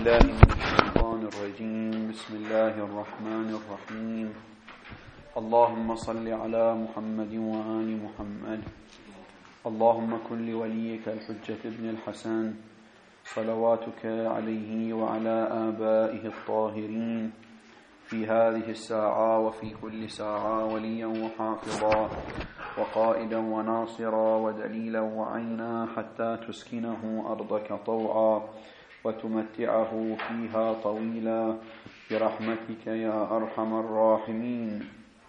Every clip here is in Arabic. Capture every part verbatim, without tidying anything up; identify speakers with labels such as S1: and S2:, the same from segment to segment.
S1: بالله من الشيطان الرجيم. بسم الله الرحمن الرحيم. اللهم صل على محمد وآل محمد. اللهم كن لوليك الحجة ابن الحسن صلواتك عليه وعلى آبائه الطاهرين في هذه الساعة وفي كل ساعة وليا وحافظا وقائدا وناصرا ودليلا وعينا حتى تسكنه أرضك طوعا وتمتعه فيها طويلا برحمتك يا أرحم الراحمين.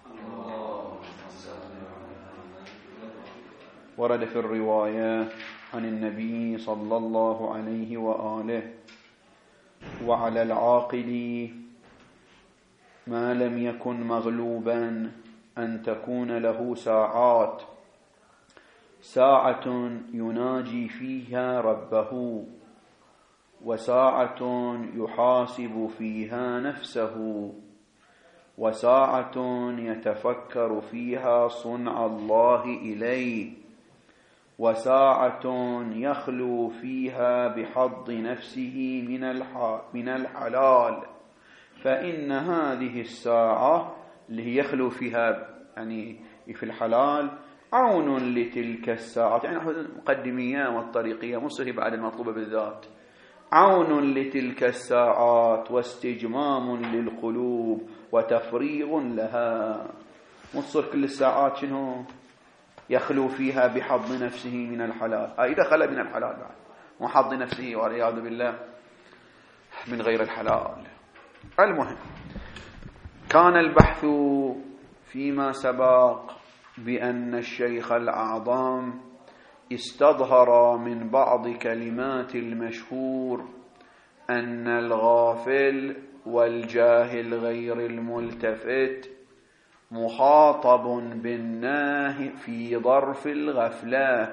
S1: ورد في الرواية عن النبي صلى الله عليه وآله: وعلى العاقل ما لم يكن مغلوبا أن تكون له ساعات، ساعة يناجي فيها ربه، وساعة يحاسب فيها نفسه، وساعة يتفكر فيها صنع الله إليه، وساعة يخلو فيها بحظ نفسه من الحلال. فإن هذه الساعة اللي هي يخلو فيها يعني في الحلال عون لتلك الساعة، يعني المقدمية والطريقية مصري بعد المطلوبة بالذات، عون لتلك الساعات واستجمام للقلوب وتفريغ لها. مصر كل الساعات شنو يخلو فيها بحظ نفسه من الحلال، آه إذا خلى من الحلال بعد وحظ نفسه والعياذ بالله من غير الحلال. المهم، كان البحث فيما سبق بأن الشيخ الأعظم استظهر من بعض كلمات المشهور أن الغافل والجاهل غير الملتفت مخاطب بالناهي في ظرف الغفلة،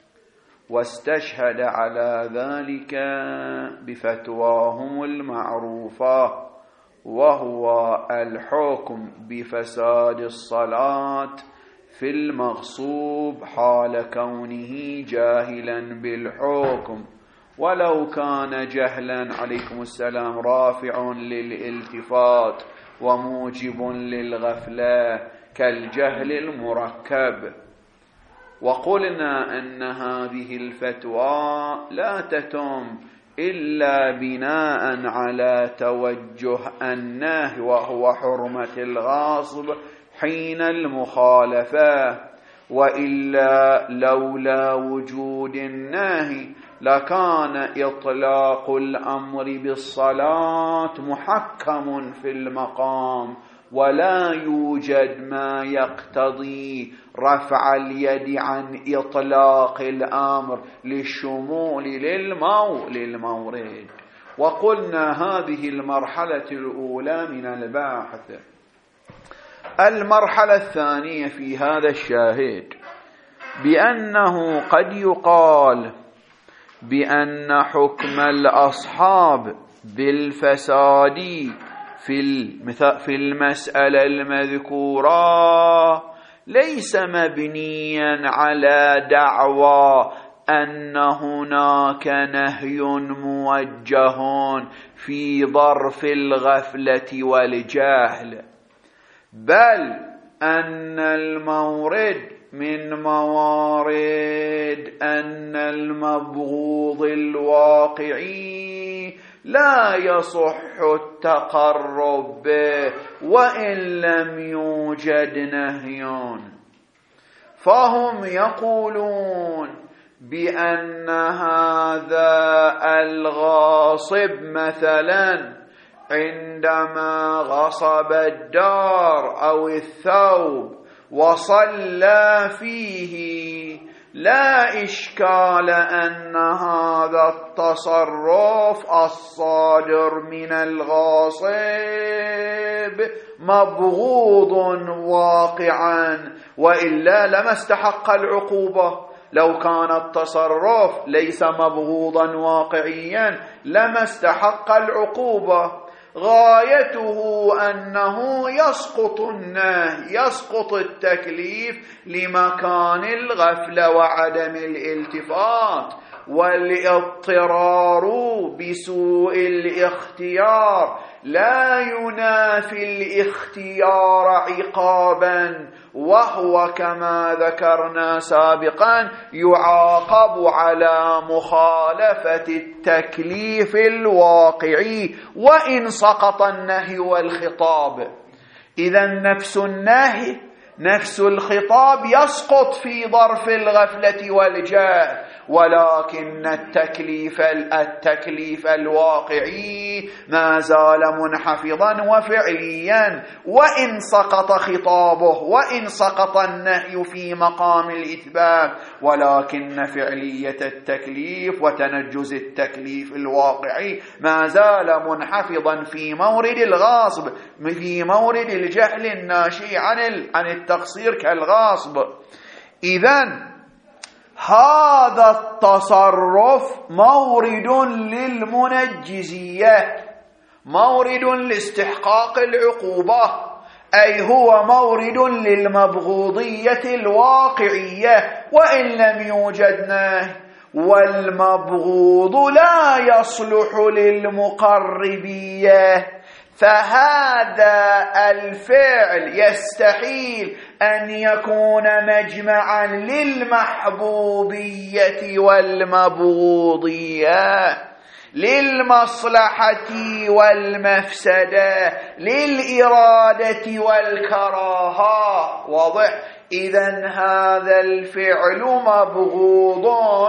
S1: واستشهد على ذلك بفتواهم المعروفة، وهو الحكم بفساد الصلاة في المغصوب حال كونه جاهلا بالحكم، ولو كان جهلا عليكم السلام رافع للالتفات وموجب للغفلة كالجهل المركب. وقلنا أن هذه الفتوى لا تتم إلا بناء على توجه النهي، وهو حرمة الغاصب حين المخالفة، وإلا لولا وجود النهي لكان إطلاق الأمر بالصلاة محكم في المقام، ولا يوجد ما يقتضي رفع اليد عن إطلاق الأمر للشمول للمو للمورد. وقلنا هذه المرحلة الأولى من الباحث. المرحلة الثانية في هذا الشاهد بأنه قد يقال بأن حكم الأصحاب بالفساد في المسألة المذكورة ليس مبنيا على دعوى أن هناك نهي موجه في ظرف الغفلة والجهل، بل أن المورد من موارد أن المبغوض الواقعي لا يصح التقرب به وإن لم يوجد نهي. فهم يقولون بأن هذا الغاصب مثلا عندما غصب الدار أو الثوب وصلى فيه لا إشكال أن هذا التصرف الصادر من الغاصب مبغوض واقعا، وإلا لما استحق العقوبة. لو كان التصرف ليس مبغوضا واقعيا لما استحق العقوبة. غايته أنه يسقط النهي، يسقط التكليف لمكان الغفلة وعدم الالتفات، والاضطرار بسوء الاختيار لا ينافي الاختيار عقابا، وهو كما ذكرنا سابقا يعاقب على مخالفة التكليف الواقعي وإن سقط النهي والخطاب. إذا نفس النهي نفس الخطاب يسقط في ظرف الغفلة والجهل، ولكن التكليف التكليف الواقعي ما زال منحفظا وفعليا، وإن سقط خطابه وإن سقط النهي في مقام الإثبات، ولكن فعلية التكليف وتنجز التكليف الواقعي ما زال منحفظا في مورد الغاصب، في مورد الجهل الناشئ عن عن التقصير كالغاصب. إذن هذا التصرف مورد للمنجزية، مورد لاستحقاق العقوبة، أي هو مورد للمبغوضية الواقعية وإن لم يوجد نهي، والمبغوض لا يصلح للمقربية، فهذا الفعل يستحيل أن يكون مجمعا للمحبوبية والمبغوضية، للمصلحة والمفسدة، للإرادة والكراهة. واضح؟ إذن هذا الفعل مبغوض،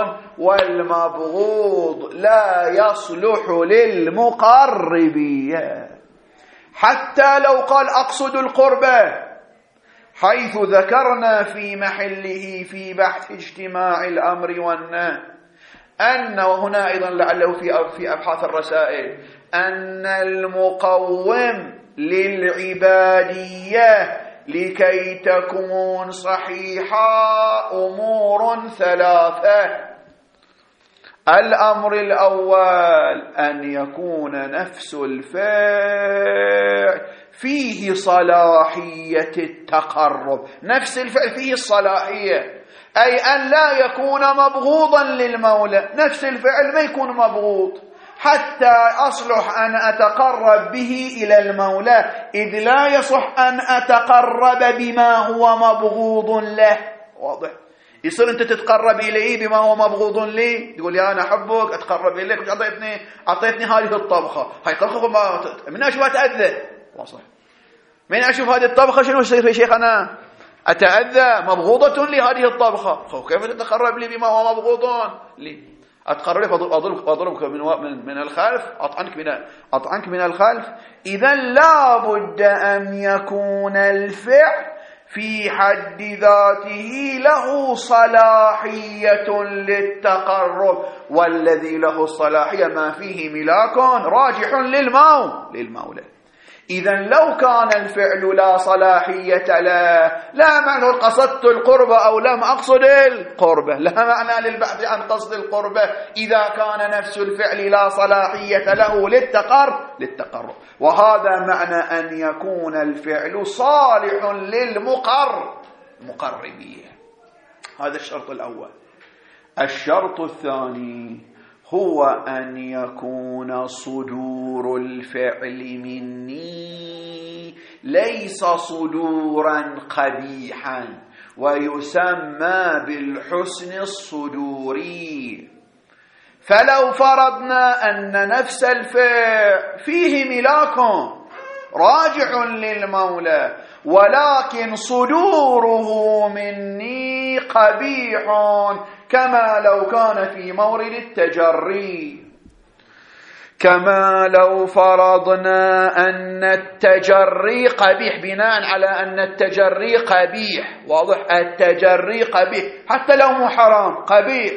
S1: والمبغوض لا يصلح للمقربية. حتى لو قال أقصد القربة، حيث ذكرنا في محله في بحث اجتماع الأمر والنهي أن، وهنا أيضا لعله في في أبحاث الرسائل، أن المقوم للعبادية لكي تكون صحيحة أمور ثلاثة. الأمر الأول أن يكون نفس الفعل فيه صلاحية التقرب، نفس الفعل فيه الصلاحية، أي أن لا يكون مبغوضا للمولى، نفس الفعل ما يكون مبغوض حتى أصلح أن أتقرب به إلى المولى، إذ لا يصح أن أتقرب بما هو مبغوض له. واضح؟ يصير أنت تتقرب إليه بما هو مبغوض لي، تقول يا أنا أحبك أتقرب إليك، أعطيتني أعطيتني هذه الطبخة، هاي طبخة من أشوف أتأذى. واضح؟ من أشوف هذه الطبخة شنو يصير في شيخنا؟ أتأذى، مبغوضة لي هذه الطبخة، كيف تتقرب لي بما هو مبغوض لي؟ أتقرب لك أضربك, أضربك من, من, من الخلف، أطعنك من, أطعنك من الخلف. إذن لا بد أن يكون الفعل في حد ذاته له صلاحية للتقرب، والذي له الصلاحية ما فيه ملاك راجح للمولى للمولى. إذن لو كان الفعل لا صلاحية له، لا معنى قصدت القربة أو لم أقصد القربة، لا معنى للبحث عن قصد القربة إذا كان نفس الفعل لا صلاحية له للتقرب للتقرب وهذا معنى أن يكون الفعل صالح للمقر مقربية. هذا الشرط الأول. الشرط الثاني هو أن يكون صدور الفعل مني ليس صدورا قبيحا، ويسمى بالحسن الصدوري. فلو فرضنا أن نفس الفعل فيه ملاك راجع للمولى، ولكن صدوره مني قبيح، كما لو كان في مورد التجري، كما لو فرضنا أن التجري قبيح بناء على أن التجري قبيح. واضح؟ التجري قبيح حتى لو مو حرام، قبيح.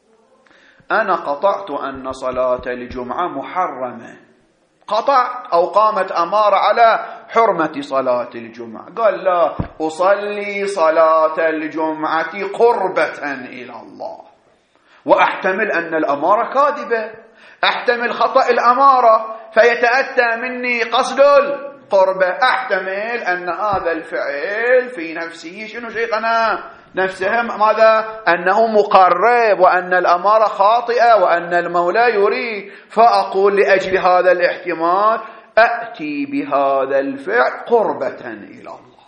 S1: أنا قطعت أن صلاة الجمعة محرمة، قطعت أو قامت أمارة على حرمة صلاة الجمعة، قال لا أصلي صلاة الجمعة قربة إلى الله، وأحتمل أن الأمارة كاذبة، أحتمل خطأ الأمارة فيتأتى مني قصد القربة، أحتمل أن هذا الفعل في نفسه شنو شيخنا؟ نفسهم ماذا؟ أنه مقرب وأن الأمارة خاطئة وأن المولى يريد. فأقول لأجل هذا الاحتمال أأتي بهذا الفعل قربة إلى الله.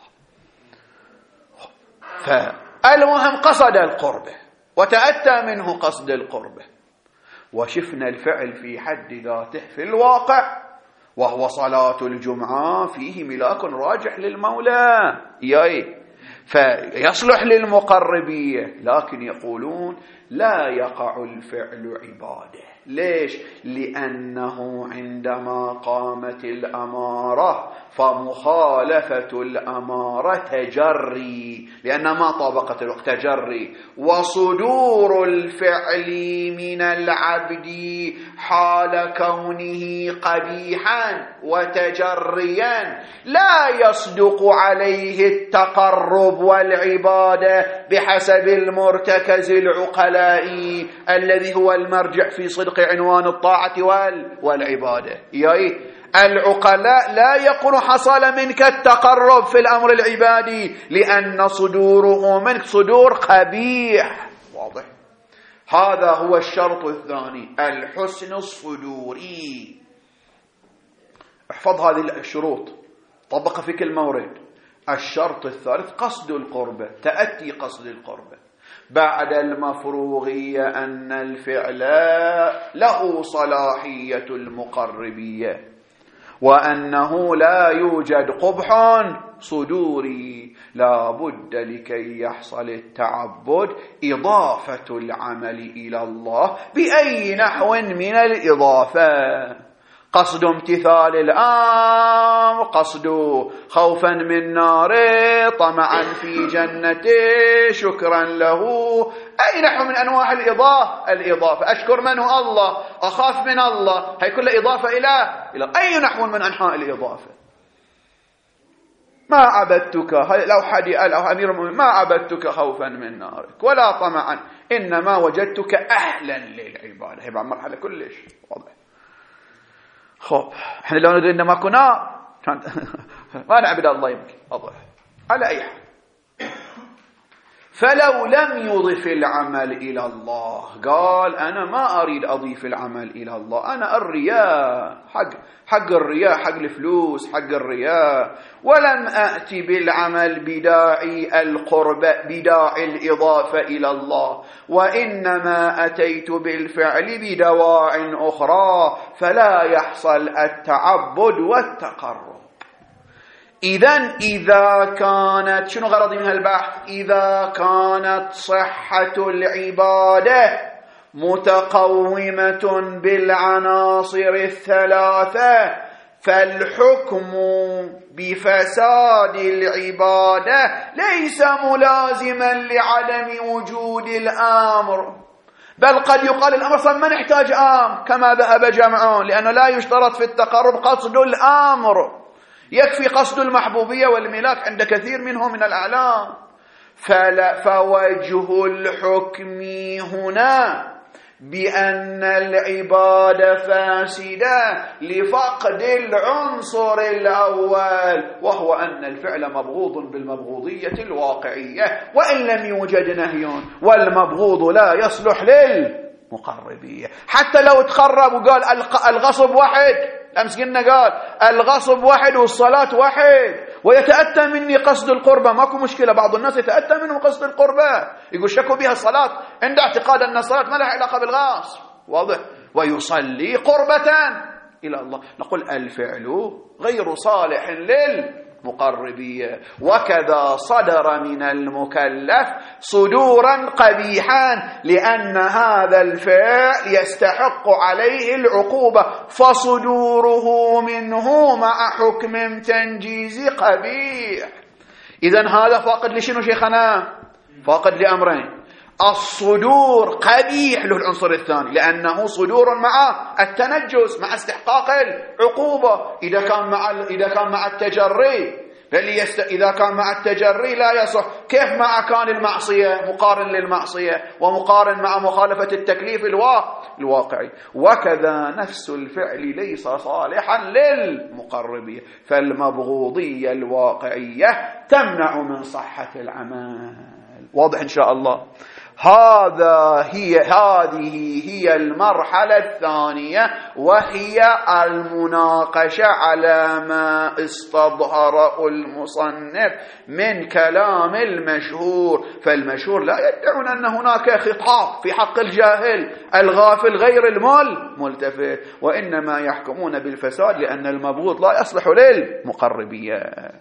S1: فالمهم قصد القربة وتأتى منه قصد القربة، وشفنا الفعل في حد ذاته في الواقع وهو صلاة الجمعة فيه ملاك راجح للمولى ياي، فيصلح للمقربية، لكن يقولون لا يقع الفعل عبادة. ليش؟ لأنه عندما قامت الأمارة فمخالفة الأمارة تجري، لأن ما طابقت الوقت تجري، وصدور الفعل من العبد حال كونه قبيحا وتجريا لا يصدق عليه التقرب والعبادة بحسب المرتكز العقلائي الذي هو المرجع في صدق عنوان الطاعة والعبادة. يعني العقلاء لا يقول حصل منك التقرب في الأمر العبادي لأن صدوره منك صدور قبيح. واضح؟ هذا هو الشرط الثاني، الحسن الصدوري. احفظ هذه الشروط، طبق في كل مورد. الشرط الثالث قصد القربة، تأتي قصد القربة بعد المفروغية أن الفعل له صلاحية المقربية وأنه لا يوجد قبح صدوري، لا بد لكي يحصل التعبد إضافة العمل إلى الله بأي نحو من الإضافة. قصد امتثال الأمر، قصد خوفا من ناره، طمعا في جنته، شكرا له، أي نحو من أنواع الإضافة. الإضافة أشكر من هو الله، أخاف من الله، هي كل إضافة إلى إلى أي نحو من أنحاء الإضافة. ما عبدتك، لو حدي أو أمير المؤمنين ما عبدتك خوفا من نارك ولا طمعا، إنما وجدتك أهلا للعبادة. هي بعد مرحلة كلش واضح. خب احنا لو نريد ما كنا ما نعبد الله يمكن واضح. على أي حال، فلو لم يضف العمل إلى الله، قال أنا ما أريد أضيف العمل إلى الله، أنا الرياء، حق حق الرياء، حق الفلوس، حق الرياء، ولم أأتي بالعمل بداعي القرب، بداعي الإضافة إلى الله، وإنما أتيت بالفعل بدواع أخرى، فلا يحصل التعبد والتقرب. إذن إذا كانت، شنو غرضي من هالبحث؟ إذا كانت صحة العبادة متقومة بالعناصر الثلاثة فالحكم بفساد العبادة ليس ملازما لعدم وجود الأمر، بل قد يقال الأمر صار ما نحتاج أمر كما ذهب جمعون، لأنه لا يشترط في التقرب قصد الأمر، يكفي قصد المحبوبية والملاك عند كثير منهم من الأعلام. فوجه الحكم هنا بأن العبادة فاسدة لفقد العنصر الأول، وهو أن الفعل مبغوض بالمبغوضية الواقعية وإن لم يوجد نهي، والمبغوض لا يصلح للمقربية. حتى لو تخرب وقال الغصب واحد، أمس قلنا قال الغصب واحد والصلاة واحد ويتأتى مني قصد القربة، ماكو مشكلة. بعض الناس يتأتى منه قصد القربة، يقول شكوا بها الصلاة عند اعتقاد أن الصلاة ما لها علاقة بالغاصب، واضح، ويصلي قربة إلى الله. نقول الفعل غير صالح للمقربية، وكذا صدر من المكلف صدورا قبيحا لأن هذا الفعل يستحق عليه العقوبة، فصدوره منه مع حكم تنجيزي قبيح. إذن هذا فاقد لشنو شيخنا؟ فاقد لأمرين: الصدور قبيح له العنصر الثاني لأنه صدور مع التنجس، مع استحقاق العقوبة. إذا كان مع إذا كان مع التجري، يست... إذا كان مع التجري لا يصح، كيف مع كان المعصية مقارن للمعصية ومقارن مع مخالفة التكليف الوا... الواقعي. وكذا نفس الفعل ليس صالحا للمقربية، فالمبغوضية الواقعية تمنع من صحة العمل. واضح إن شاء الله. هذا هي هذه هي المرحلة الثانية، وهي المناقشة على ما استظهر المصنف من كلام المشهور. فالمشهور لا يدعون أن هناك خطاب في حق الجاهل الغافل غير المل ملتفت، وإنما يحكمون بالفساد لأن المبغوض لا يصلح للمقربية.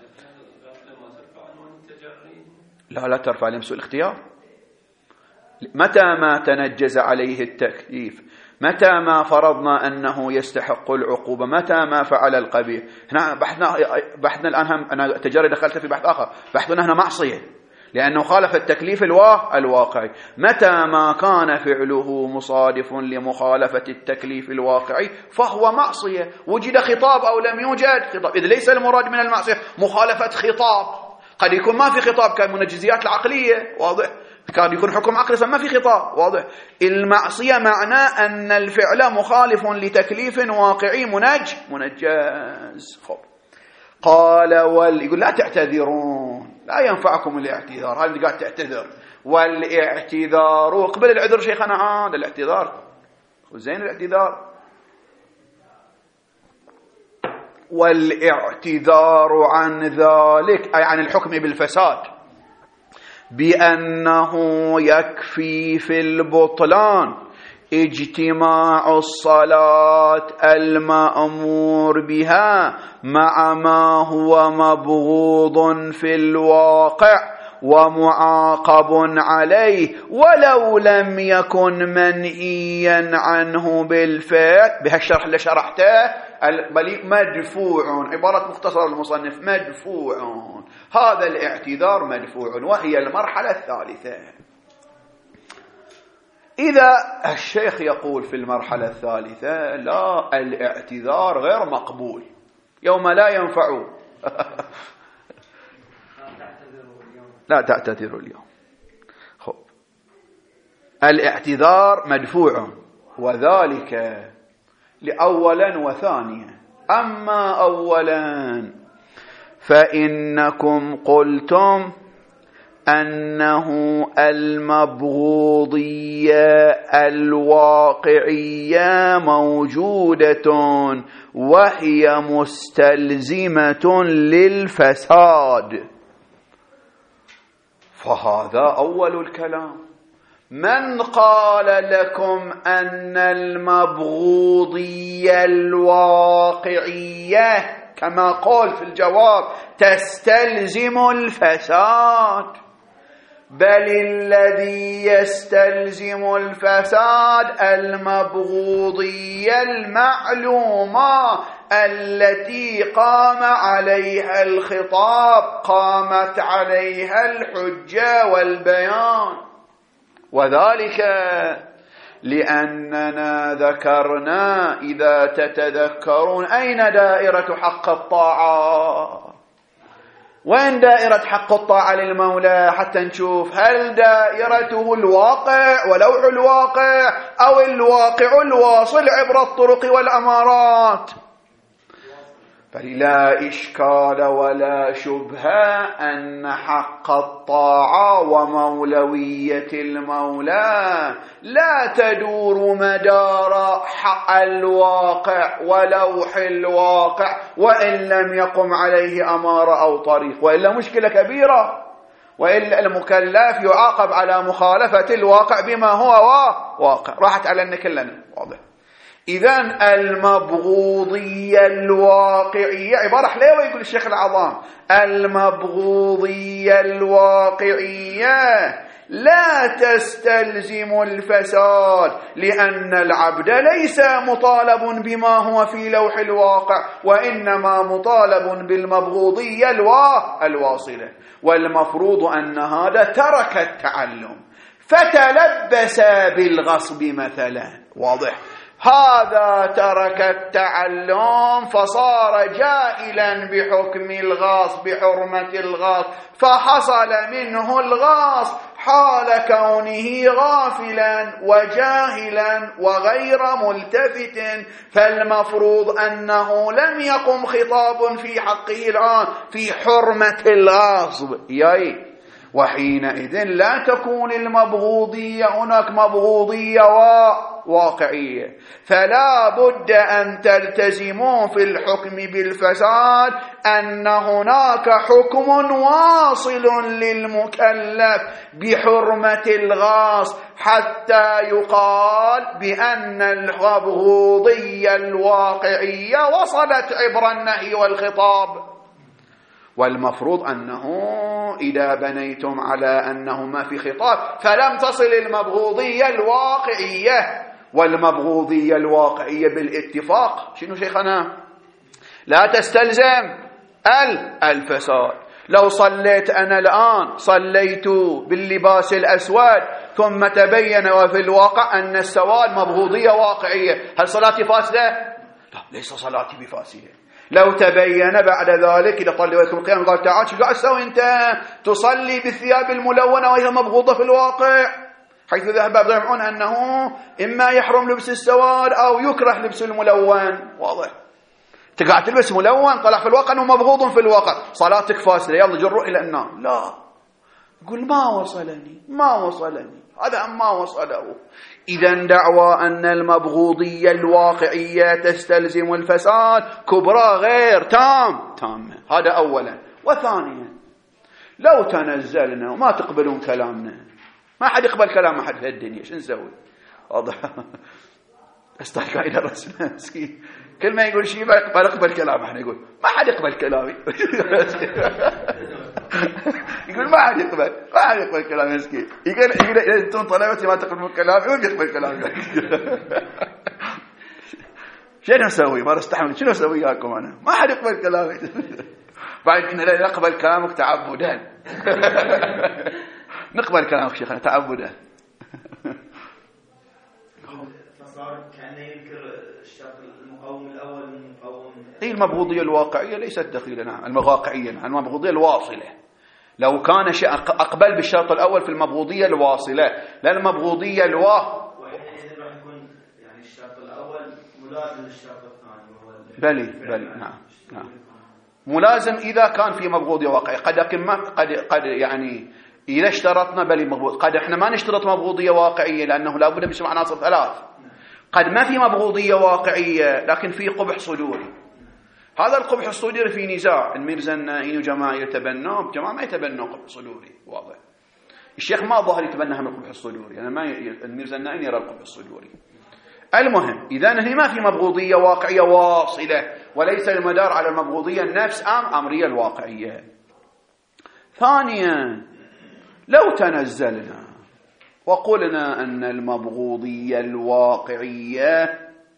S1: لا لا ترفع عليهم سوء الاختيار. متى ما تنجز عليه التكليف، متى ما فرضنا أنه يستحق العقوبة، متى ما فعل القبيح. هنا بحثنا بحثنا الآن هم أنا تجاري دخلت في بحث آخر، بحثنا هنا معصية لأنه خالف التكليف الواقعي. متى ما كان فعله مصادف لمخالفة التكليف الواقعي فهو معصية، وجد خطاب أو لم يوجد خطاب، إذ ليس المراد من المعصية مخالفة خطاب. قد يكون ما في خطاب كالمنجزيات العقلية، واضح، كان يكون حكم عقلي ما في خطاب، واضح. المعصية معناه أن الفعل مخالف لتكليف واقعي منج منجز. خب. قال وال يقول لا تعتذرون، لا ينفعكم الاعتذار. هل قاعد تعتذر؟ والاعتذار قبل العذر شيخنا عاد الاعتذار وزين الاعتذار. والاعتذار عن ذلك أي عن الحكم بالفساد بأنه يكفي في البطلان اجتماع الصلاة المأمور بها مع ما هو مبغوض في الواقع ومعاقب عليه ولو لم يكن منهيا عنه بالفعل. بهالشرح اللي شرحته مدفوع، عبارة مختصر المصنف مدفوع. هذا الاعتذار مدفوع، وهي المرحلة الثالثة. إذا الشيخ يقول في المرحلة الثالثة لا، الاعتذار غير مقبول يوم لا ينفع لا تعتذروا اليوم. خب. الاعتذار مدفوع، وذلك لأولا وثانيا. أما أولا فإنكم قلتم أنه المبغوضية الواقعية موجودة وهي مستلزمة للفساد، فهذا أول الكلام. من قال لكم أن المبغوضية الواقعية كما قال في الجواب تستلزم الفساد؟ بل الذي يستلزم الفساد المبغوضية المعلومة التي قام عليها الخطاب، قامت عليها الحجة والبيان. وذلك لأننا ذكرنا إذا تتذكرون أين دائرة حق الطاعة؟ وين دائرة حق الطاعة للمولى؟ حتى نشوف هل دائرته الواقع ولوح الواقع أو الواقع الواصل عبر الطرق والأمارات. فلا إشكال ولا شبهة أن حق الطاعة ومولوية المولى لا تدور مدار حق الواقع ولوح الواقع وإن لم يقم عليه أمارة أو طريق، وإلا مشكلة كبيرة، وإلا المكلف يعاقب على مخالفة الواقع بما هو واقع. راحت علينا كلنا، واضح. إذن المبغوضية الواقعية عبارة حلوة، يقول الشيخ العظام المبغوضية الواقعية لا تستلزم الفساد، لأن العبد ليس مطالب بما هو في لوح الواقع، وإنما مطالب بالمبغوضية الواصلة. والمفروض أن هذا ترك التعلم فتلبس بالغصب مثلا، واضح. هذا ترك التعلم فصار جاهلا بحكم الغاص، بحرمة الغاص، فحصل منه الغاص حال كونه غافلا وجاهلا وغير ملتفت. فالمفروض أنه لم يقم خطاب في حقه الآن في حرمة الغاصب، ياي وحينئذ لا تكون المبغوضية هناك مبغوضية واقعية. فلا بد أن تلتزموا في الحكم بالفساد أن هناك حكم واصل للمكلف بحرمة الغاص حتى يقال بأن المبغوضية الواقعية وصلت عبر النهي والخطاب. والمفروض أنه إذا بنيتم على أنه ما في خطاب فلم تصل المبغوضية الواقعية. والمبغوضية الواقعية بالاتفاق شنو شيخنا؟ لا تستلزم الفساد. لو صليت أنا الآن صليت باللباس الأسود ثم تبين وفي الواقع أن السواد مبغوضية واقعية، هل صلاتي فاسدة؟ لا، ليس صلاتي بفاسدة. لو تبين بعد ذلك إذا طلع ويكم القيام قال تعال شو قاعد تسوي أنت؟ تصلي بالثياب الملونة وهي مبغوضة في الواقع، حيث ذهب بعضهم يعلمون أنه إما يحرم لبس السواد أو يكره لبس الملون. واضح؟ أنت قاعد تلبس ملون طلع في الواقع أنه مبغوض في الواقع، صلاتك فاسدة، يلا جروا إلى النار. لا، يقول ما وصلني ما وصلني هذا ما وصله. إذا دعوى أن المبغوضية الواقعية تستلزم الفساد كبرى غير تام تامة. هذا أولا. وثانيا لو تنزلنا وما تقبلون كلامنا، ما حد يقبل كلام أحد في الدنيا، شو نسوي؟ واضح؟ استحكى إلى رأسنا مسكين، كل ما يقول شيء ما يقبل اقبل كلام احنا، يقول ما حد يقبل كلامي. يقول ما حد يقبل ما حد يقبل كلامي مسكين. يقول يقول انتم طلبتي ما تقبلون كلامي وين يقبل كلامي؟ شنو اسوي؟ ما استحمل، شنو اسوي وياكم انا؟ ما حد يقبل كلامي. بعد ان لا نقبل كلامك تعبدا. نقبل كلامك شيخنا تعبدا.
S2: فصار كأنه ينكر الشرط المقوم الأول من المقوم.
S1: هي المبغوضية الواقعية ليست دخيلة. نعم المواقعية، نعم المبغوضية الواصلة. لو كان شيء أقبل بالشرط الأول في المبغوضية الواصلة لا المبغوضية الوا.
S2: وحينئذ راح يكون يعني الشرط الأول ملازم للشرط الثاني وهو
S1: بلي بلي نعم نعم ملازم إذا كان في مبغوضية واقعية. قد ما قد قد يعني إذا اشترطنا بلي مبغوض، قد احنا ما نشترط مبغوضية واقعية لأنه لا بد من عناصر ثلاث. قد ما في مبغوضية واقعية لكن في قبح صدوري. هذا القبح الصدوري في نزاع. الميرزا النائين وجماعة يتبناه، جماعة ما يتبنوا قبح صدوري. واضح؟ الشيخ ما ظهر يتبنى هم القبح الصدوري، يعني ما ي... الميرزا النائين يرى القبح الصدوري. المهم إذا هنا ما في مبغوضية واقعية واصلة، وليس المدار على المبغوضية النفس أم أمرية الواقعية. ثانيا لو تنزلنا وقلنا أن المبغوضية الواقعية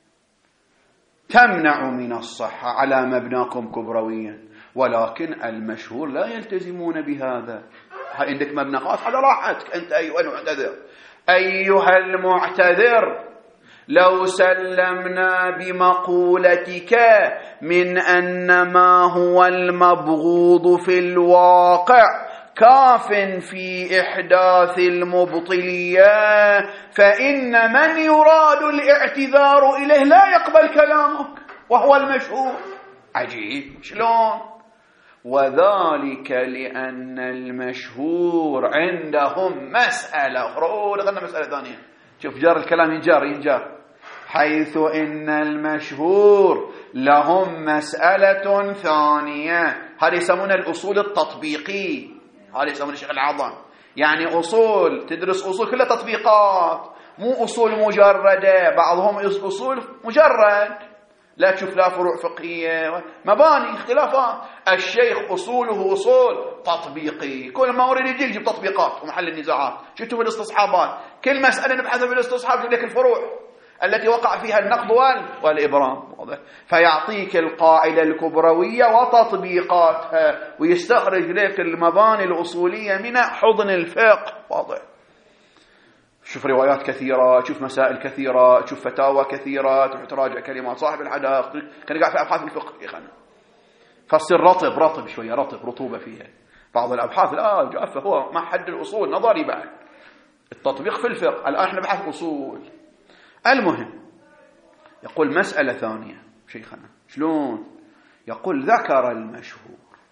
S1: تمنع من الصحة على مبناكم كبرويا، ولكن المشهور لا يلتزمون بهذا. عندك مبنى خاص على راحتك أنت أيها المعتذر. أيها المعتذر لو سلمنا بمقولتك من أن ما هو المبغوض في الواقع كاف في إحداث المبطلية، فإن من يراد الاعتذار إليه لا يقبل كلامك وهو المشهور. عجيب شلون؟ وذلك لأن المشهور عندهم مسألة أخرى. دخلنا مسألة ثانية. شوف جار الكلام ينجار ينجار حيث إن المشهور لهم مسألة ثانية، هذه يسمونها الأصول التطبيقي. هذا يسمونه الشيخ العظام، يعني أصول تدرس أصول كلها تطبيقات، مو أصول مجردة. بعضهم أصول مجرد لا تشوف لا فروع فقهية مباني اختلافات. الشيخ أصوله أصول تطبيقي، كل ما أريد يجي يجيب تطبيقات ومحل النزاعات. شفتوا في الاستصحابات كل مسألة نبحثها في الاستصحاب يجيب لك الفروع التي وقع فيها النقض والإبرام، فيعطيك القاعدة الكبروية وتطبيقاتها ويستخرج لك المباني الأصولية من حضن الفقه. واضح؟ شوف روايات كثيرة، تشوف مسائل كثيرة، تشوف فتاوى كثيرة، تروح تراجع كلمات صاحب الحدائق. كان قاعد في أبحاث الفقه يا خنا، فالصير رطب رطب شوية، رطب رطوبة فيها. بعض الأبحاث لا جافة، هو ما حد الأصول نظري بعد التطبيق في الفقه. الآن احنا بحث أصول. المهم يقول مسألة ثانية شيخنا شلون؟ يقول ذكر المشهور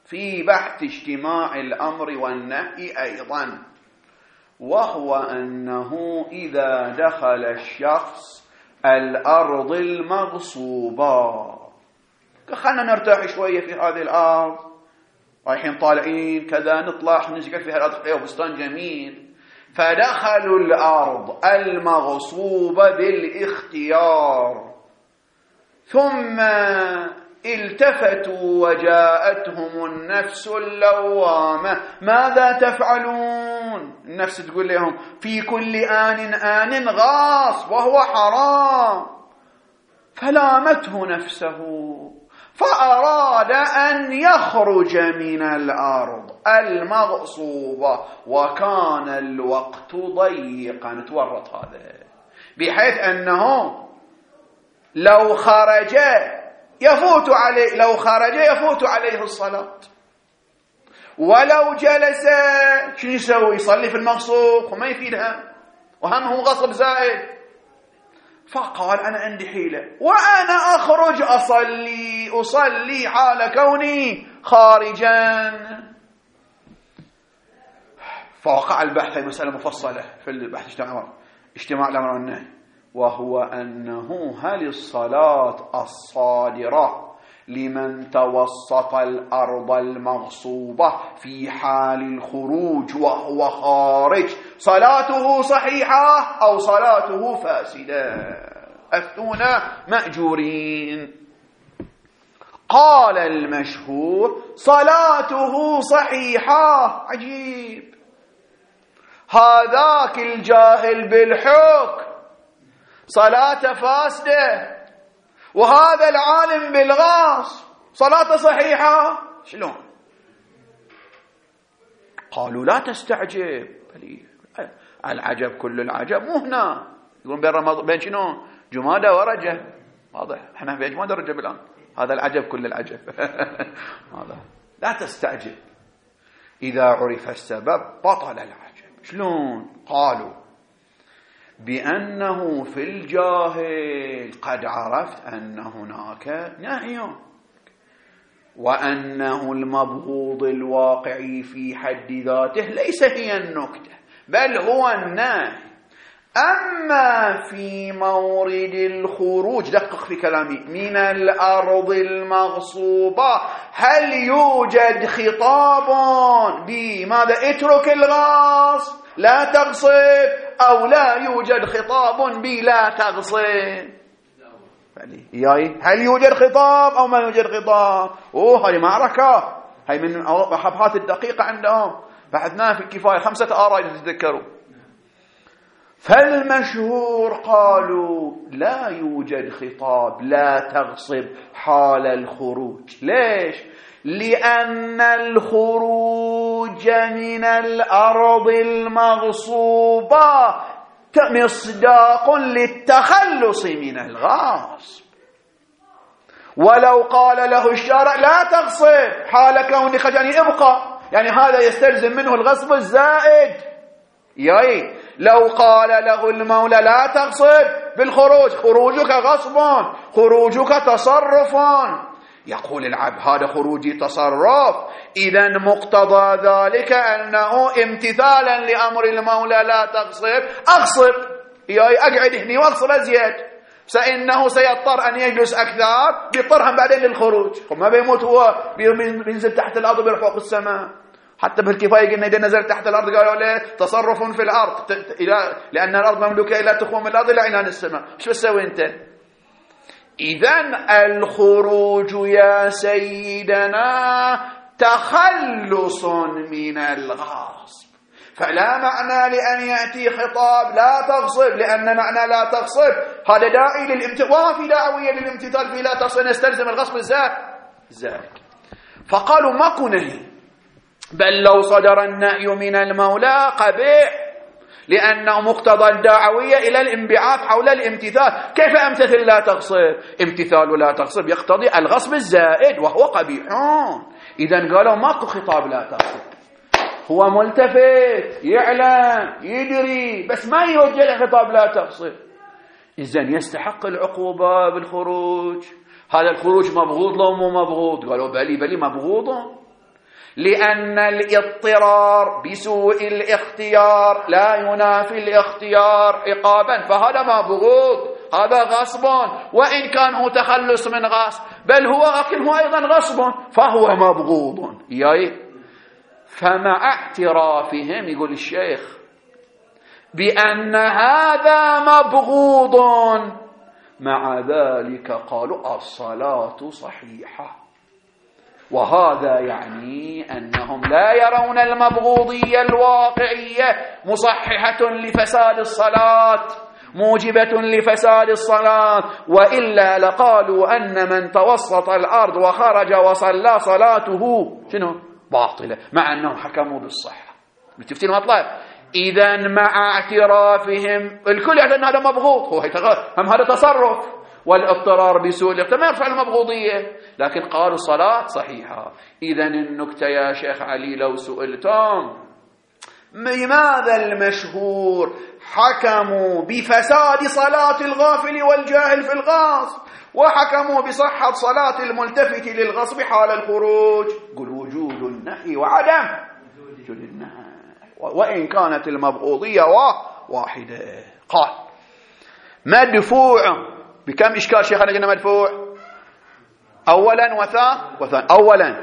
S1: في بحث اجتماع الأمر والنهي أيضا، وهو أنه إذا دخل الشخص الأرض المغصوبة، خلنا نرتاح شوية في هذه الأرض، رايحين طالعين كذا نطلع نسقط في هالأرض حلوة بستان جميل، فدخلوا الأرض المغصوبة بالاختيار، ثم التفتوا وجاءتهم النفس اللوامة، ماذا تفعلون؟ النفس تقول لهم في كل آن آن غاصب وهو حرام، فلامته نفسه فأراد أن يخرج من الأرض المغصوبة، وكان الوقت ضيقا، تورط هذا بحيث أنه لو خرج يفوت عليه لو خرج يفوت عليه الصلاة، ولو جلس شو يسوي؟ يصلي في المغصوب وما يفيدها، وهم هو غصب زائد. فقال أنا عندي حيلة، وأنا أخرج أصلي أصلي حال كوني خارجا. فوقع البحث، مسألة مفصلة في البحث اجتماع اجتماع الأمر والنهي، وهو أنه هل الصلاة الصادرة لمن توسط الأرض المغصوبة في حال الخروج وهو خارج صلاته صحيحة أو صلاته فاسدة؟ أفتونا مأجورين. قال المشهور صلاته صحيحة. عجيب، هذاك الجاهل بالحكم صلاة فاسدة، وهذا العالم بالغاص صلاة صحيحة، شلون؟ قالوا لا تستعجب، العجب كل العجب مو هنا، يقولون بين رمضان بين شنو؟ جمادى ورجب، واضح احنا في جمادى ورجب الآن، هذا العجب كل العجب. هذا لا تستعجب، إذا عرف السبب بطل العجب. شلون؟ قالوا بأنه في الجاهل قد عرفت أن هناك نهي، وأنه المبغوض الواقعي في حد ذاته ليس هي النكتة بل هو النهي. أما في مورد الخروج، دقق في كلامي، من الأرض المغصوبة، هل يوجد خطاب بماذا؟ اترك الغاصب لا تغصب، أو لا يوجد خطاب بلا تغصب؟ هل يوجد خطاب أو ما يوجد خطاب؟ أوه هذه معركة، هاي من الأبحاث الدقيقة عندهم، بحثناها في الكفاية، خمسة آراء تتذكروا. فالمشهور قالوا لا يوجد خطاب لا تغصب حال الخروج. ليش؟ لأن الخروج من الأرض المغصوبة مصداق للتخلص من الغاصب، ولو قال له الشارع لا تغصب حال كونك يعني ابقى، يعني هذا يستلزم منه الغصب الزائد. ياي لو قال له المولى لا تغصب بالخروج، خروجك غصب، خروجك تصرف، يقول العبد هذا خروجي تصرف، إذن مقتضى ذلك أنه امتثالا لأمر المولى لا تغصب أغصب، ياي أقعد هني وأغصب أزيد، فإنه سيضطر أن يجلس أكثر، بيضطرهم بعدين للخروج، ما بيموت هو بينزل تحت الأرض بيرفع في السماء. حتى بالكفاية قلنا إذا نزل تحت الأرض قالوا له تصرف في الأرض، لأن الأرض مملوكة إلى تخوم الأرض إلى عنان السماء، شو بتسوي أنت؟ إذن الخروج يا سيدنا تخلص من الغاصب، فلا معنى لأن يأتي خطاب لا تغصب، لأن معنى لا تغصب هذا داعي للامتثال، وفي داعية للامتثال في لا تغصب نستلزم الغصب الزائد. فقالوا ماكو نهي، بل لو صدر النهي من المولى قبيح، لأنه مقتضى الدعوية إلى الانبعاث حول الامتثال. كيف أمتثل لا تغصب؟ امتثال لا تغصب يقتضي الغصب الزائد وهو قبيح. إذن قالوا ماكو خطاب لا تغصب، هو ملتفت يعلم يدري بس ما يوجه خطاب لا تغصب، إذن يستحق العقوبة بالخروج. هذا الخروج مبغوض لو مو مبغوض؟ قالوا بلي بلي مبغوض. لأن الاضطرار بسوء الاختيار لا ينافي الاختيار عقابا، فهذا مبغوض، هذا غصب، وإن كان هو تخلص من غصب، بل هو لكن هو أيضا غصب، فهو مبغوض. ياي فمع اعترافهم، يقول الشيخ، بأن هذا مبغوض، مع ذلك قالوا الصلاة صحيحة. وهذا يعني أنهم لا يرون المبغوضية الواقعية مصححة لفساد الصلاة، موجبة لفساد الصلاة، وإلا لقالوا أن من توسط الأرض وخرج وصلى صلاته شنو؟ باطلة، مع أنهم حكموا بالصحة. بتفتين المطلب؟ إذن مع اعترافهم الكل يعلم أن هذا مبغوض، هو هم هذا تصرف، والاضطرار بسوء الاختيار ما يرفع المبغوضية، لكن قالوا الصلاة صحيحة. إذن النكتة يا شيخ علي لو سئلتم لماذا المشهور حكموا بفساد صلاة الغافل والجاهل في الغاصب، وحكموا بصحة صلاة الملتفت للغصب حال الخروج؟ قل وجود النهي وعدم وجود النهي، وإن كانت المبغوضية واحدة. قال مدفوع بكم إشكال شيخنا قلنا مدفوع؟ أولا وثان وثان أولا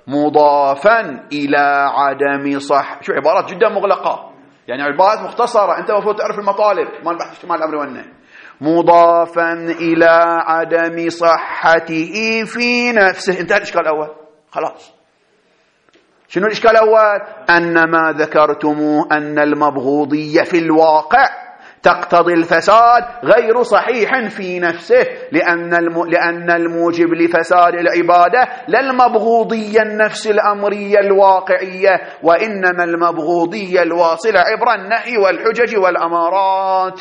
S1: مضافا إلى عدم صح، شو عبارات جدا مغلقة، يعني عبارات مختصرة، أنت المفروض تعرف المطالب، ما نبحث اجتماع الأمر والنهي. مضافا إلى عدم صحته في نفسه، انتهى الإشكال الأول خلاص. شنو الإشكال الأول؟ أن ما ذكرتموه أن المبغوضية في الواقع تقتضي الفساد غير صحيح في نفسه، لأن الم... لأن الموجب لفساد العبادة لا المبغوضية النفس الأمرية الواقعية، وإنما المبغوضية الواصلة عبر النهي والحجج والأمارات.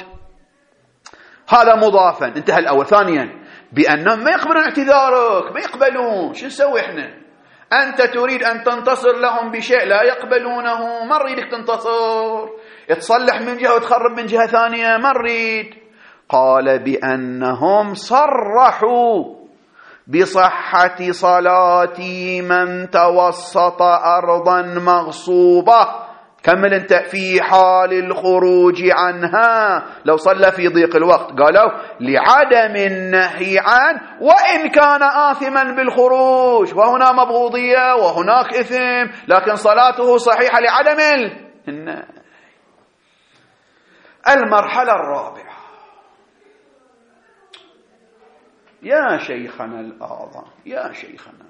S1: هذا مضافا، انتهى الأول. ثانيا بأنهم ما يقبلون اعتذارك، ما يقبلون. شو نسوي احنا؟ أنت تريد أن تنتصر لهم بشيء لا يقبلونه، ما نريدك تنتصر، تصلح من جهة وتخرب من جهة ثانية، ما نريد. قال بأنهم صرحوا بصحة صلاة من توسط أرضا مغصوبة، كمل انت، في حال الخروج عنها، لو صلى في ضيق الوقت، قالوا لعدم النهي عنه وإن كان آثما بالخروج، وهنا مبغوضية وهناك إثم، لكن صلاته صحيحة لعدم النهي. المرحلة الرابعة، يا شيخنا الأعظم، يا شيخنا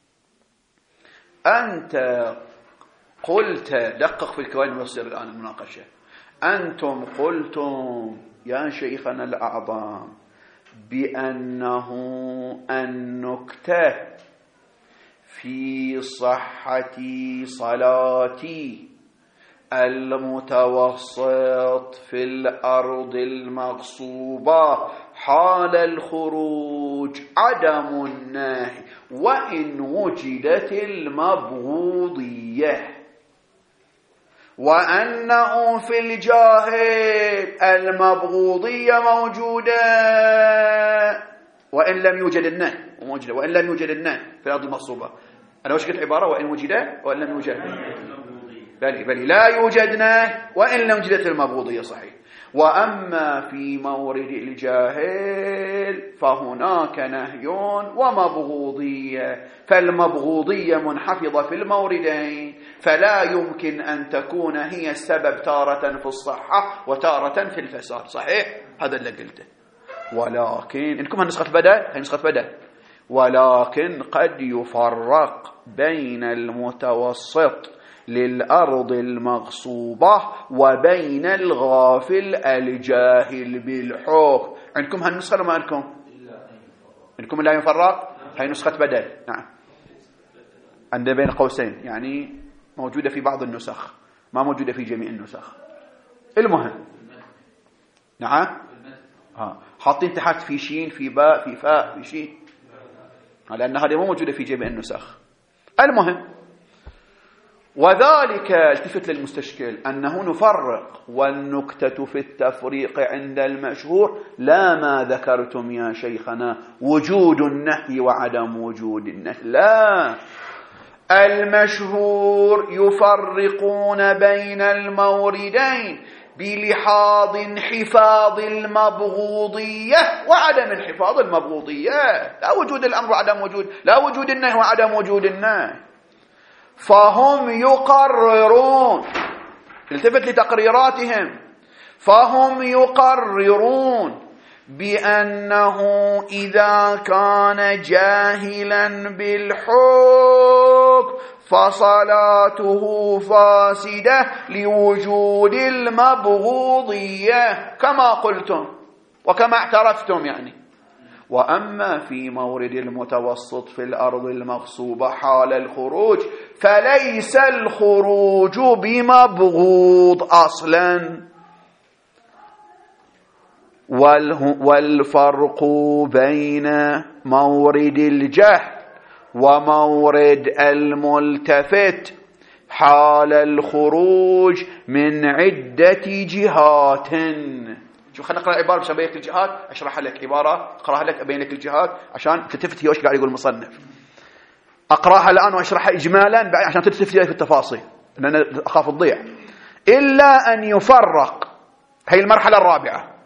S1: أنت قلت، دقق في الكوين ويصير الآن المناقشة، أنتم قلتم يا شيخنا الأعظم بأنه النكتة في صحة صلاتي المتوسط في الأرض المغصوبة حال الخروج عدم النهي وإن وجدت المبغوضية، وأنه في الجاهل المبغوضية موجودة وإن لم يوجد النهي، موجودة وإن لم يوجد النهي في الأرض المغصوبة. أنا وش قلت عبارة؟ وإن وجد وإن لم يوجد، بل بل لا يوجد نهي وإن لم وجدت المبغوضية، صحيح. وأما في مورد الجاهل فهناك نهي ومبغوضية، فالمبغوضية منحفظة في الموردين، فلا يمكن أن تكون هي السبب تارة في الصحة وتارة في الفساد، صحيح؟ هذا اللي قلته. ولكن إنكم هنسخة بدل، هي نسخة بدل، ولكن قد يفرق بين المتوسط للأرض المغصوبة وبين الغافل الجاهل بالحكم. عندكم هالنسخة ولا ما عندكم؟ عندكم لا يفرق، هاي نسخة بدل، نعم، عندنا بين قوسين، يعني موجودة في بعض النسخ، ما موجودة في جميع النسخ. المهم نعم، ها حاطين تحت في شين في باء في فاء في شين، لأن هذه مو موجودة في جميع النسخ. المهم، وذلك التفت للمستشكل أنه نفرق، والنكتة في التفريق عند المشهور لا ما ذكرتم يا شيخنا وجود النهي وعدم وجود النهي، لا، المشهور يفرقون بين الموردين بلحاظ انحفاظ المبغوضية وعدم انحفاظ المبغوضية. لا وجود الأمر وعدم وجود، لا وجود النهي وعدم وجود النهي. فهم يقررون، التفت لتقريراتهم، فهم يقررون بأنه إذا كان جاهلا بالحكم فصلاته فاسدة لوجود المبغوضية كما قلتم وكما اعترفتم يعني. وأما في مورد المتوسط في الأرض المغصوبة حال الخروج فليس الخروج بمبغوض أصلا. والفرق بين مورد الجهل ومورد الملتفت حال الخروج من عدة جهات. شوف خلينا نقرأ العبارة عشان بينك الجهات، أشرح لك عبارة أقرأها لك أبينك الجهات عشان تلتفت هي وش قاعد يقول المصنف. أقرأها الآن وأشرحها إجمالا عشان تلتفت في التفاصيل لأن أخاف تضيع. إلا أن يفرق، هي المرحلة الرابعة،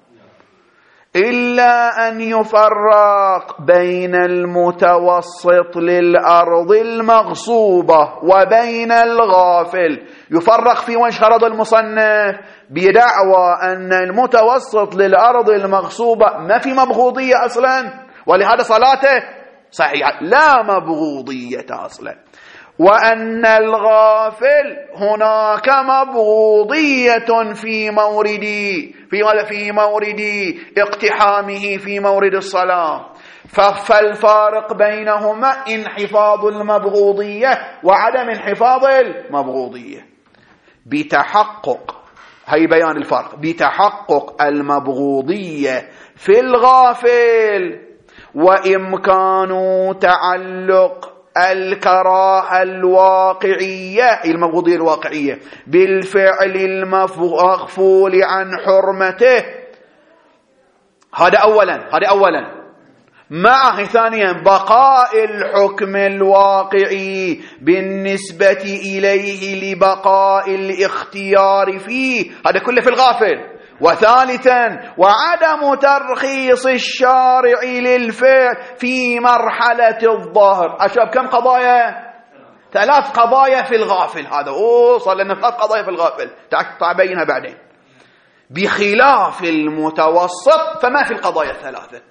S1: إلا أن يفرق بين المتوسط للأرض المغصوبة وبين الغافل. يفرق في وجه غرض المصنف بدعوى أن المتوسط للأرض المغصوبة ما في مبغوضية أصلا، ولهذا صلاته صحيحة لا مبغوضية أصلا، وأن الغافل هناك مبغوضية في مورد في في مورد اقتحامه في مورد الصلاة. فالفارق بينهما انحفاظ المبغوضية وعدم انحفاظ المبغوضية بتحقق، هي بيان الفرق، بتحقق المبغوضية في الغافل وإمكان تعلق الكراهة الواقعية المبغوضية الواقعية بالفعل المغفول عن حرمته. هذا أولا هذا أولا معه ثانيا بقاء الحكم الواقعي بالنسبة إليه لبقاء الاختيار فيه، هذا كله في الغافل. وثالثا وعدم ترخيص الشارع للفعل في مرحلة الظهر. أشاب كم قضايا؟ ثلاث قضايا في الغافل. هذا أوه صار لنا ثلاث قضايا في الغافل، تعبينها بعدين. بخلاف المتوسط فما في القضايا الثلاثة،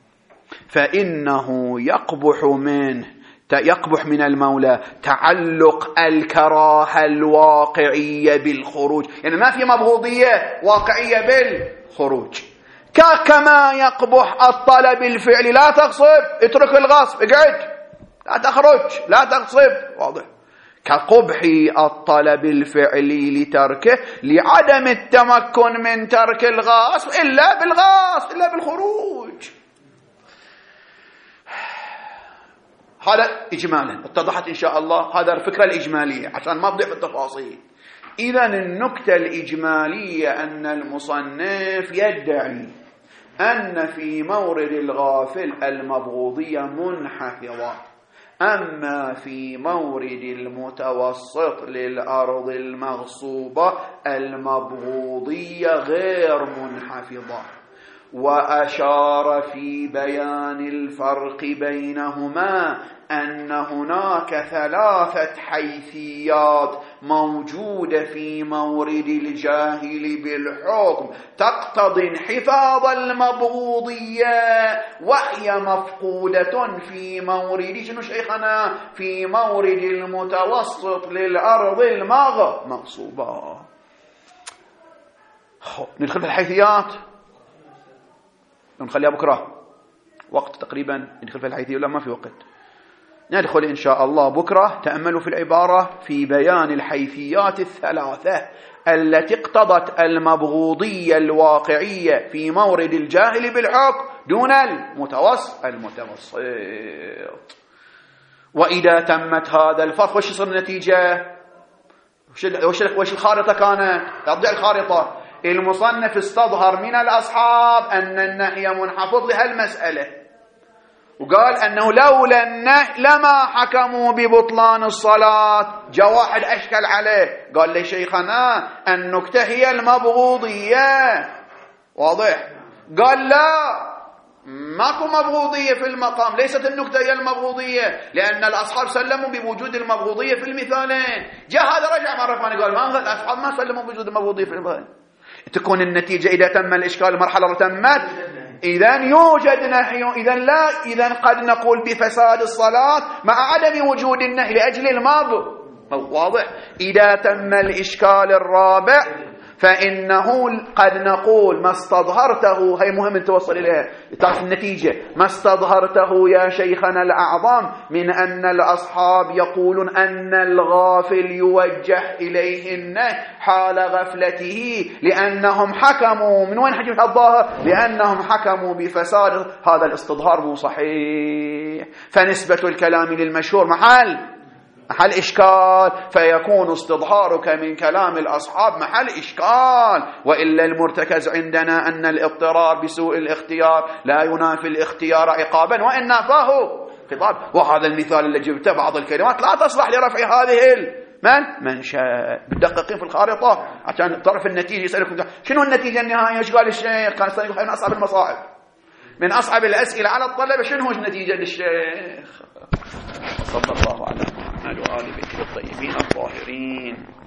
S1: فإنه يقبح منه يقبح من المولى تعلق الكراهة الواقعية بالخروج، يعني ما في مبغوضية واقعية بالخروج. كما يقبح الطلب الفعلي، لا تغصب، اترك الغصب، اقعد، لا تخرج، لا تغصب، واضح. كقبح الطلب الفعلي لتركه لعدم التمكن من ترك الغصب إلا بالغصب إلا بالخروج. هذا إجمالا اتضحت إن شاء الله، هذا الفكرة الإجمالية عشان ما أبدأ في التفاصيل. إذن النكتة الإجمالية أن المصنف يدعي أن في مورد الغافل المبغوضية منحفظة، أما في مورد المتوسط للأرض المغصوبة المبغوضية غير منحفظة. وأشار في بيان الفرق بينهما أن هناك ثلاثة حيثيات موجودة في مورد الجاهل بالحكم تقتضي انحفاظ المبغوضية، وهي مفقودة في مورد شنو شيخنا؟ في مورد المتوسط للأرض المغصوبة. ندخل في الحيثيات، نخليها بكرة، وقت تقريبا ندخل في الحيثية ولا ما في وقت؟ ندخل إن شاء الله بكرة. تأملوا في العبارة في بيان الحيثيات الثلاثة التي اقتضت المبغوضية الواقعية في مورد الجاهل بالحكم دون المتوسط المتوسط. وإذا تمت هذا الفرق وش يصير النتيجة؟ وش وش الخارطة كانت؟ تضيع الخارطة. المصنف استظهر من الأصحاب أن النهي منحفظ لهالمسألة، وقال أنه لولا النهي لما حكموا ببطلان الصلاة. جاء واحد أشكل عليه قال لي شيخنا النكتة هي المبغوضية. واضح؟ قال لا، ماكو مبغوضية في المقام، ليست النكتة هي المبغوضية، لأن الأصحاب سلموا بوجود المبغوضية في المثالين. جاء هذا رجع مرة ثانية قال ما الأصحاب ما سلموا بوجود المبغوضية في المثالين. تكون النتيجة إذا تم الإشكال المرحلة تمت، إذن يوجد نهي، إذن لا، إذن قد نقول بفساد الصلاة مع عدم وجود النهي لأجل الماضي. واضح؟ إذا تم الإشكال الرابع فإنه قد نقول ما استظهرته، هي مهم توصل إليها تعرف النتيجة، ما استظهرته يا شيخنا الأعظم من أن الأصحاب يقولون أن الغافل يوجه إليه النهي حال غفلته لأنهم حكموا، من وين حكمت الظاهر؟ لأنهم حكموا بفساد. هذا الاستظهار مو صحيح، فنسبة الكلام للمشهور محل محل إشكال، فيكون استظهارك من كلام الأصحاب محل إشكال. وإلا المرتكز عندنا أن الاضطرار بسوء الاختيار لا ينافي الاختيار عقابا وإن نافاه خطاب. وهذا المثال اللي جبته بعض الكلمات لا تصلح لرفع هذه من من شاء. بالدقيقين في الخارطة عشان تعرف النتيجة. يسألكم شنو النتيجة النهائية؟ ايش قال الشيخ؟ كان يسألكم من أصعب المصائب، من أصعب الأسئلة على الطلبة، شنو النتيجة للشيخ؟ صلى الله على محمد وآل بيته الطيبين الطاهرين.